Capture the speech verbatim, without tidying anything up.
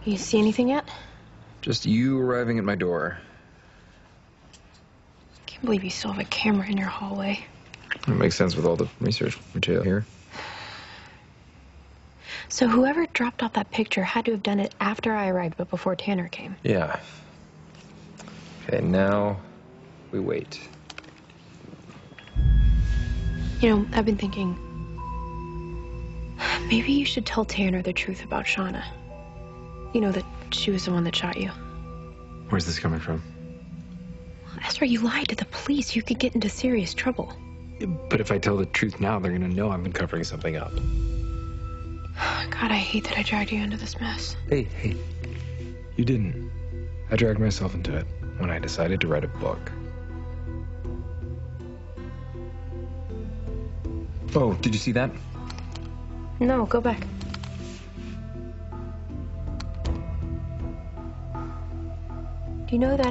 You see anything yet? Just you arriving at my door. I can't believe you still have a camera in your hallway. It makes sense with all the research material here. So whoever dropped off that picture had to have done it after I arrived, but before Tanner came. Yeah. Okay, now we wait. You know, I've been thinking, maybe you should tell Tanner the truth about Shauna. You know, that she was the one that shot you. Where's this coming from? Ezra, you lied to the police. You could get into serious trouble. But if I tell the truth now, they're gonna know I've been covering something up. God, I hate that I dragged you into this mess. Hey, hey. You didn't. I dragged myself into it when I decided to write a book. Oh, did you see that? No, go back. Do you know that